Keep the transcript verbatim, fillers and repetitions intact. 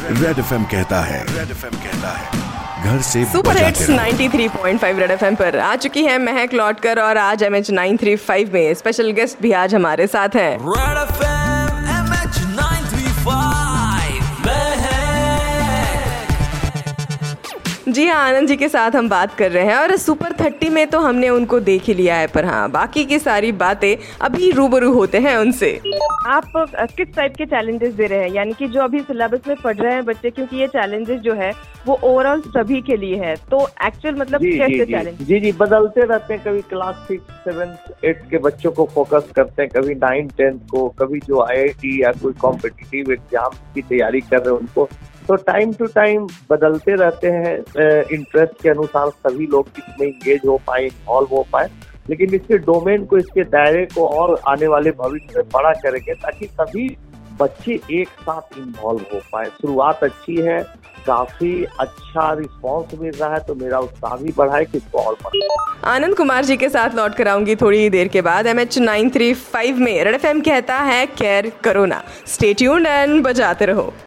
Red FM कहता है red FM कहता है घर से super hits ninety three point five red FM पर आ चुकी है महक लौटकर और आज M H nine three five में स्पेशल गेस्ट भी आज हमारे साथ हैं। Red FM M H nine three five जी हाँ, आनंद जी के साथ हम बात कर रहे हैं और सुपर थर्टी में तो हमने उनको देख ही लिया है, पर हाँ बाकी की सारी बातें अभी रूबरू होते हैं उनसे। आप किस टाइप के चैलेंजेस दे रहे हैं, यानी कि जो अभी सिलेबस में पढ़ रहे हैं बच्चे, क्योंकि ये चैलेंजेस जो है वो ओवरऑल सभी के लिए है, तो एक्चुअल मतलब जी, कैसे जी, चैलेंज? जी जी बदलते रहते हैं। कभी क्लास सिक्स सेवेंथ एट्थ के बच्चों को फोकस करते हैं, कभी नाइन टेंथ को, कभी जो आई आई टी या कोई कॉम्पिटिटिव एग्जाम की तैयारी कर रहे हैं उनको। तो टाइम टू टाइम बदलते रहते हैं, इंटरेस्ट के अनुसार सभी लोग इसमें इंगेज हो पाए, इन्वॉल्व हो पाए, लेकिन इसके डोमेन को, इसके दायरे को और आने वाले भविष्य में बड़ा करेंगे ताकि सभी बच्चे एक साथ इन्वॉल्व हो पाए। शुरुआत अच्छी है, काफी अच्छा रिस्पांस मिल रहा है, तो मेरा उत्साह भी बढ़ा है कि इसको और बढ़ाएं। आनंद कुमार जी के साथ लौट कर आऊंगी थोड़ी ही देर के बाद। M H nine three five में रेड एफएम कहता है केयर करो ना। स्टे ट्यून्ड एंड बजाते रहो।